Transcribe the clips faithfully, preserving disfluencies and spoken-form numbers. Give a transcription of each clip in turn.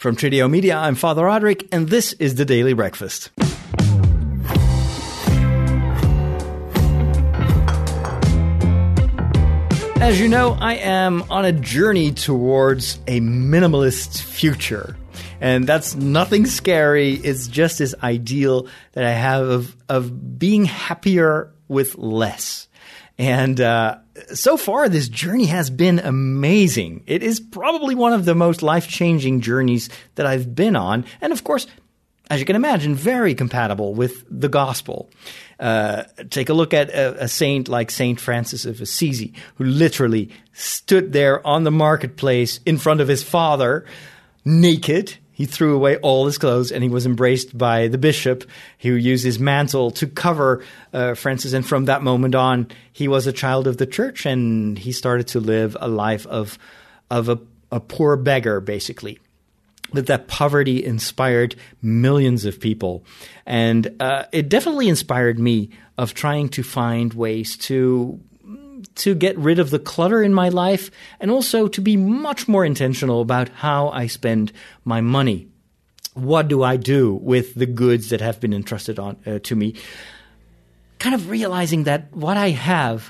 From Trideo Media, I'm Father Roderick, and this is the Daily Breakfast. As you know, I am on a journey towards a minimalist future. And that's nothing scary. It's just this ideal that I have of, of being happier with less. And uh, so far, this journey has been amazing. It is probably one of the most life-changing journeys that I've been on. And of course, as you can imagine, very compatible with the gospel. Uh, take a look at a, a saint like Saint Francis of Assisi, who literally stood there on the marketplace in front of his father, naked. He threw away all his clothes, and he was embraced by the bishop, who used his mantle to cover uh, Francis. And from that moment on, he was a child of the church, and he started to live a life of of a, a poor beggar, basically. But that poverty inspired millions of people. And uh, it definitely inspired me of trying to find ways to to get rid of the clutter in my life, and also to be much more intentional about how I spend my money. What do I do with the goods that have been entrusted on uh, to me? Kind of realizing that what I have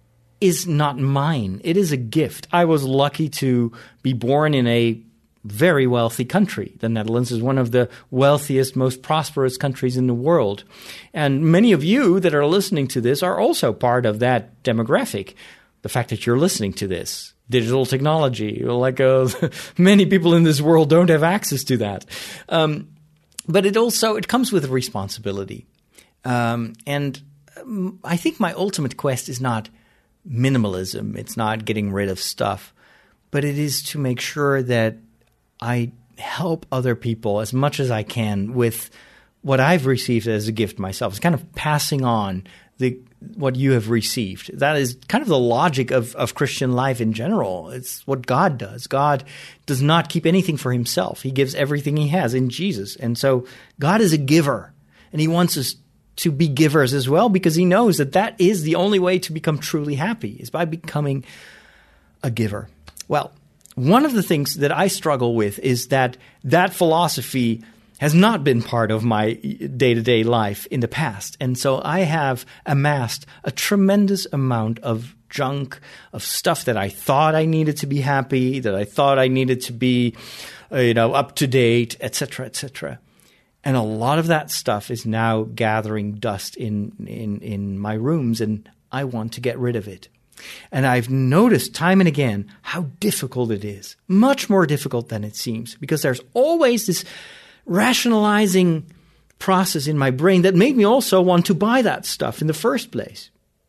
is not mine. It is a gift. I was lucky to be born in a very wealthy country. The Netherlands is one of the wealthiest, most prosperous countries in the world. And many of you that are listening to this are also part of that demographic. The fact that you're listening to this, digital technology, like uh, many people in this world don't have access to that. Um, but it also, it comes with a responsibility. Um, and um, I think my ultimate quest is not minimalism. It's not getting rid of stuff, but it is to make sure that I help other people as much as I can with what I've received as a gift myself. It's kind of passing on the what you have received. That is kind of the logic of, of Christian life in general. It's what God does. God does not keep anything for himself. He gives everything he has in Jesus. And so God is a giver, and he wants us to be givers as well, because he knows that that is the only way to become truly happy, is by becoming a giver. Well, one of the things that I struggle with is that that philosophy has not been part of my day-to-day life in the past. And so I have amassed a tremendous amount of junk, of stuff that I thought I needed to be happy, that I thought I needed to be, uh, you know, up to date, et cetera, et cetera. And a lot of that stuff is now gathering dust in, in, in my rooms, and I want to get rid of it. And I've noticed time and again how difficult it is, much more difficult than it seems, because there's always this rationalizing process in my brain that made me also want to buy that stuff in the first place.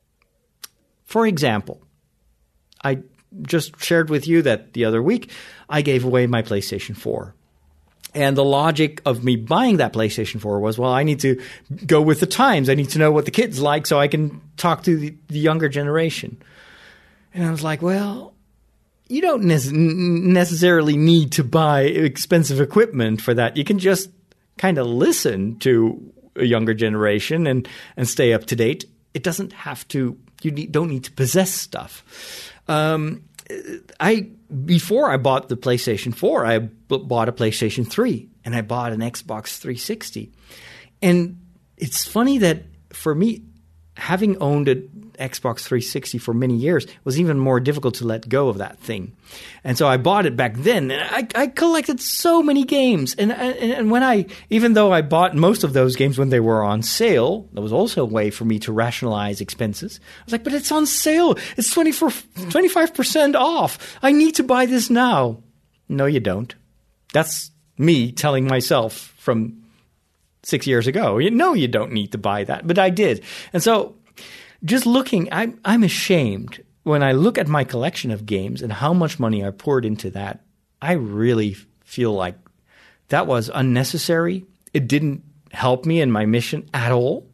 For example, I just shared with you that the other week I gave away my PlayStation four. And the logic of me buying that PlayStation four was, well, I need to go with the times. I need to know what the kids like so I can talk to the, the younger generation. And I was like, well, you don't ne- necessarily need to buy expensive equipment for that. You can just kind of listen to a younger generation and, and stay up to date. It doesn't have to, you need, don't need to possess stuff. Um, I before I bought the PlayStation four, I b- bought a PlayStation three, and I bought an Xbox three sixty. And it's funny that for me, having owned an Xbox three sixty for many years, it was even more difficult to let go of that thing. And so I bought it back then, and I, I collected so many games. And, and and when I, even though I bought most of those games when they were on sale, that was also a way for me to rationalize expenses. I was like, but it's on sale. It's twenty-four, twenty-five percent off. I need to buy this now. No, you don't. That's me telling myself from six years ago, you know, you don't need to buy that, but I did. And so just looking, I'm, I'm ashamed when I look at my collection of games and how much money I poured into that. I really feel like that was unnecessary. It didn't help me in my mission at all.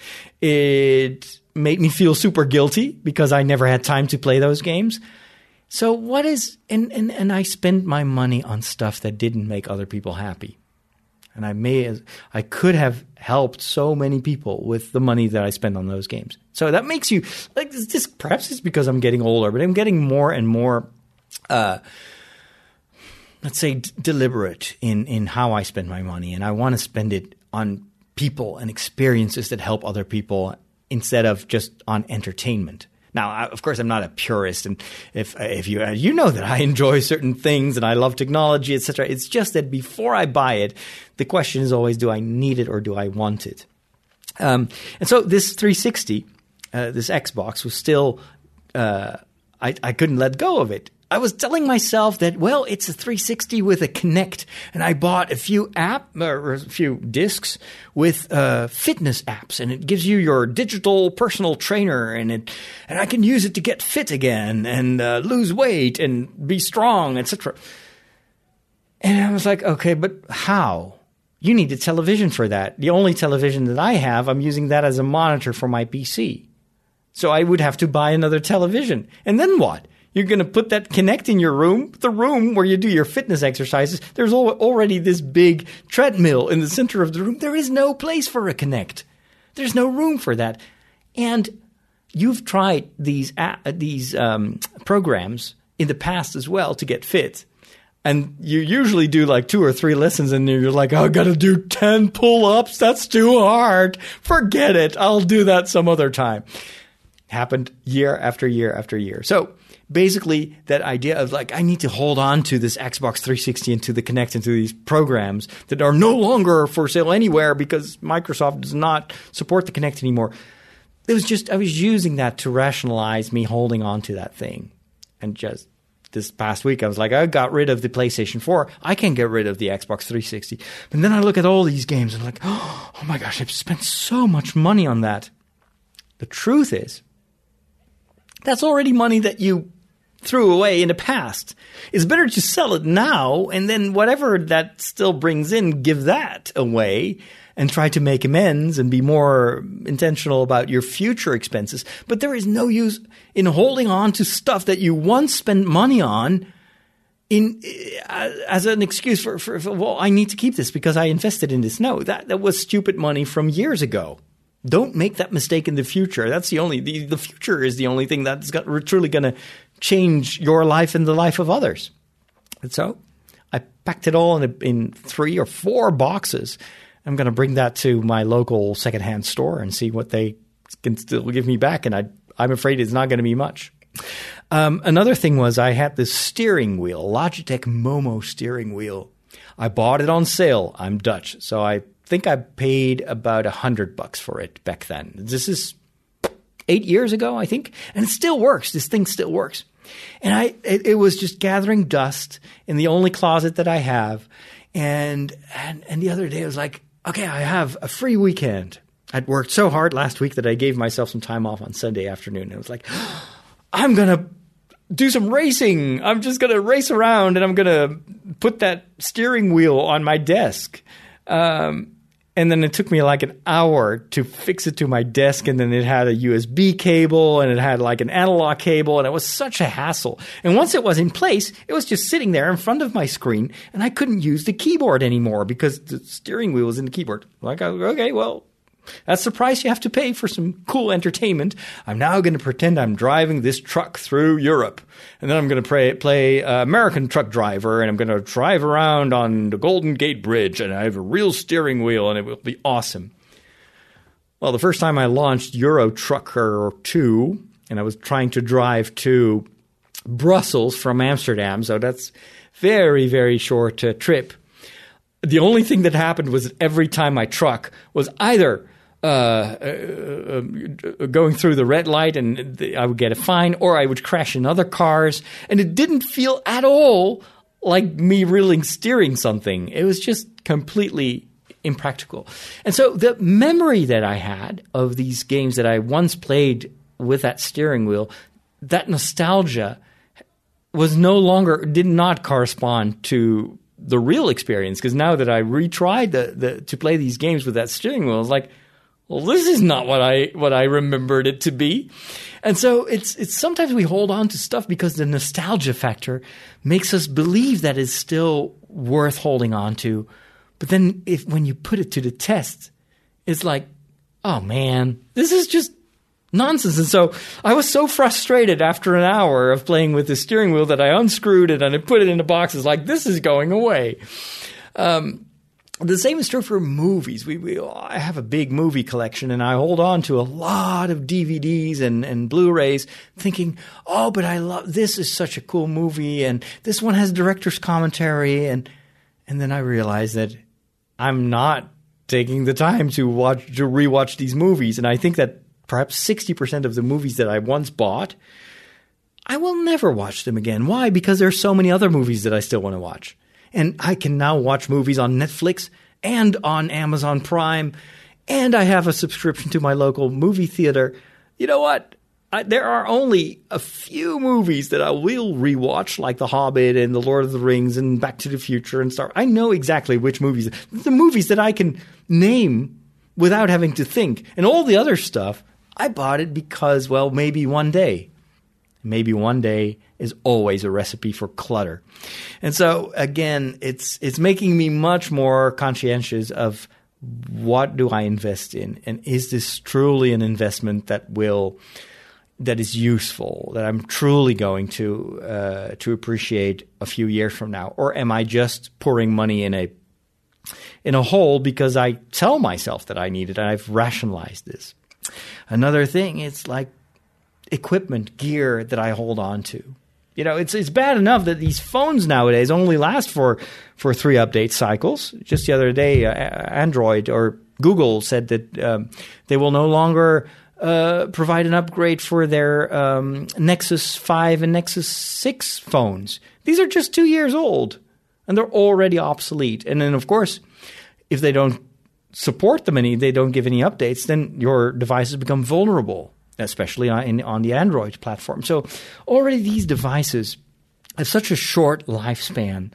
It made me feel super guilty because I never had time to play those games. So what is, and, and, and I spend my money on stuff that didn't make other people happy. And I may, I could have helped so many people with the money that I spend on those games. So that makes you, like, this, perhaps it's because I'm getting older, but I'm getting more and more, uh, let's say, d- deliberate in, in how I spend my money, and I want to spend it on people and experiences that help other people instead of just on entertainment. Now, I, of course, I'm not a purist, and if if you you know that I enjoy certain things and I love technology, et cetera. It's just that before I buy it, the question is always, do I need it or do I want it? Um, and so this three sixty, uh, this Xbox, was still uh, I, I couldn't let go of it. I was telling myself that, well, it's a three sixty with a Kinect, and I bought a few app or a few discs with uh, fitness apps, and it gives you your digital personal trainer, and it and I can use it to get fit again and uh, lose weight and be strong, et cetera. And I was like, okay, but how? You need a television for that. The only television that I have, I'm using that as a monitor for my P C. So I would have to buy another television. And then what? You're going to put that Kinect in your room, the room where you do your fitness exercises. There's already this big treadmill in the center of the room. There is no place for a Kinect. There's no room for that. And you've tried these uh, these um, programs in the past as well to get fit. And you usually do like two or three lessons and you're like, oh, I got to do ten pull-ups. That's too hard. Forget it. I'll do that some other time. Happened year after year after year. So basically, that idea of like, I need to hold on to this Xbox three sixty and to the Kinect and to these programs that are no longer for sale anywhere because Microsoft does not support the Kinect anymore. It was just, I was using that to rationalize me holding on to that thing. And just this past week, I was like, I got rid of the PlayStation four. I can't get rid of the Xbox three sixty. And then I look at all these games and I'm like, oh my gosh, I've spent so much money on that. The truth is, that's already money that you threw away in the past. It's better to sell it now and then whatever that still brings in, give that away and try to make amends and be more intentional about your future expenses. But there is no use in holding on to stuff that you once spent money on in uh, as an excuse for, for, for, well, I need to keep this because I invested in this. No, that, that was stupid money from years ago. Don't make that mistake in the future. That's the only the, the future is the only thing that's got, truly going to change your life and the life of others. And so I packed it all in, a, in three or four boxes. I'm going to bring that to my local secondhand store and see what they can still give me back. And I, I'm afraid it's not going to be much. Um, another thing was I had this steering wheel, Logitech Momo steering wheel. I bought it on sale. I'm Dutch, so I think I paid about a hundred bucks for it back then. This is eight years ago, I think, and it still works. This thing still works. And I, it, it was just gathering dust in the only closet that I have. And, and, and the other day I was like, okay, I have a free weekend. I'd worked so hard last week that I gave myself some time off on Sunday afternoon. And I was like, oh, I'm going to do some racing. I'm just going to race around and I'm going to put that steering wheel on my desk. Um, And then it took me like an hour to fix it to my desk. And then it had a U S B cable and it had like an analog cable. And it was such a hassle. And once it was in place, it was just sitting there in front of my screen. And I couldn't use the keyboard anymore because the steering wheel was in the keyboard. Like, okay, well, that's the price you have to pay for some cool entertainment. I'm now going to pretend I'm driving this truck through Europe. And then I'm going to play, play uh, American truck driver, and I'm going to drive around on the Golden Gate Bridge, and I have a real steering wheel, and it will be awesome. Well, the first time I launched Euro Trucker two, and I was trying to drive to Brussels from Amsterdam, so that's very, very short uh, trip. The only thing that happened was that every time my truck was either Uh, uh, uh, going through the red light and the, I would get a fine, or I would crash in other cars. And it didn't feel at all like me really steering something. It was just completely impractical. And so the memory that I had of these games that I once played with that steering wheel, that nostalgia was no longer, did not correspond to the real experience. Because now that I retried the, the, to play these games with that steering wheel, I was like, well, this is not what I what I remembered it to be. And so it's it's sometimes we hold on to stuff because the nostalgia factor makes us believe that it's still worth holding on to. But then if when you put it to the test, it's like, oh man, this is just nonsense. And so I was so frustrated after an hour of playing with the steering wheel that I unscrewed it and I put it in a box. It's like, this is going away. Um, the same is true for movies. We, we, I have a big movie collection and I hold on to a lot of D V Ds and, and Blu-rays thinking, oh, but I love, this is such a cool movie and this one has director's commentary. And, and then I realized that I'm not taking the time to watch, to rewatch these movies. And I think that perhaps sixty percent of the movies that I once bought, I will never watch them again. Why? Because there's so many other movies that I still want to watch. And I can now watch movies on Netflix and on Amazon Prime. And I have a subscription to my local movie theater. You know what? I, there are only a few movies that I will rewatch, like The Hobbit and The Lord of the Rings and Back to the Future and Star. I know exactly which movies. The movies that I can name without having to think. And all the other stuff, I bought it because, well, maybe one day. Maybe one day is always a recipe for clutter. And so, again, it's it's making me much more conscientious of what do I invest in? And is this truly an investment that will that is useful, that I'm truly going to uh, to appreciate a few years from now? Or am I just pouring money in a in a hole because I tell myself that I need it and I've rationalized this? Another thing, it's like equipment, gear that I hold on to. You know, it's it's bad enough that these phones nowadays only last for, for three update cycles. Just the other day, uh, Android or Google said that um, they will no longer uh, provide an upgrade for their um, Nexus five and Nexus six phones. These are just two years old, and they're already obsolete. And then, of course, if they don't support them any, they don't give any updates, then your devices become vulnerable, especially on, in, on the Android platform. So already these devices have such a short lifespan.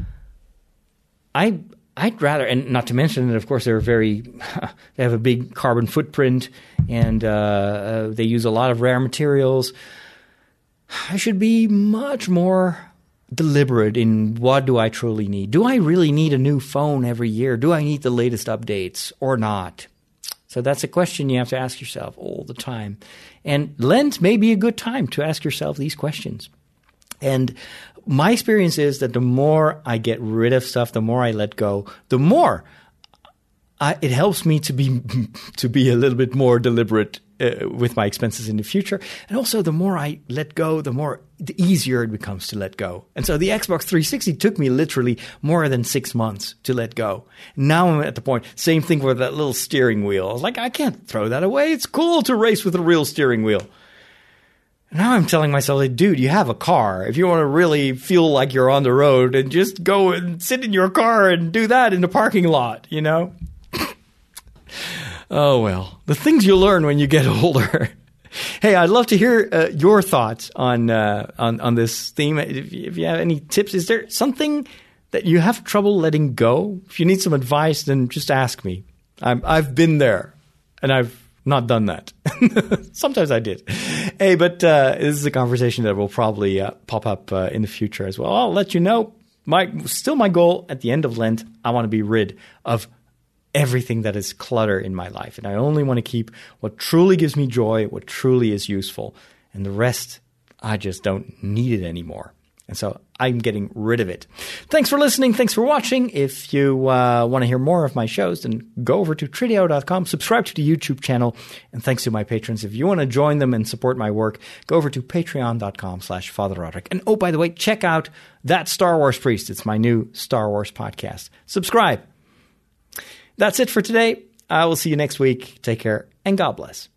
I, I'd rather, and not to mention that, of course, they're very, they have a big carbon footprint and uh, uh, they use a lot of rare materials. I should be much more deliberate in what do I truly need. Do I really need a new phone every year? Do I need the latest updates or not? So that's a question you have to ask yourself all the time. And Lent may be a good time to ask yourself these questions. And my experience is that the more I get rid of stuff, the more I let go, the more I, it helps me to be to be a little bit more deliberate uh, with my expenses in the future. And also, the more I let go, the more the easier it becomes to let go. And so the Xbox three sixty took me literally more than six months to let go. Now I'm at the point, same thing with that little steering wheel. I was like, I can't throw that away. It's cool to race with a real steering wheel. Now I'm telling myself, like, dude, you have a car. If you want to really feel like you're on the road, and just go and sit in your car and do that in the parking lot, you know? Oh, well, the things you learn when you get older. Hey, I'd love to hear uh, your thoughts on, uh, on on this theme. If, if you have any tips, is there something that you have trouble letting go? If you need some advice, then just ask me. I'm, I've been there, and I've not done that. Sometimes I did. Hey, but uh, this is a conversation that will probably uh, pop up uh, in the future as well. I'll let you know. My still my goal at the end of Lent, I want to be rid of everything that is clutter in my life. And I only want to keep what truly gives me joy, what truly is useful. And the rest, I just don't need it anymore. And so I'm getting rid of it. Thanks for listening. Thanks for watching. If you uh, want to hear more of my shows, then go over to Tridio dot com, subscribe to the YouTube channel, and thanks to my patrons. If you want to join them and support my work, go over to patreon dot com slash Father Roderick. And oh, by the way, check out That Star Wars Priest. It's my new Star Wars podcast. Subscribe. That's it for today. I will see you next week. Take care, and God bless.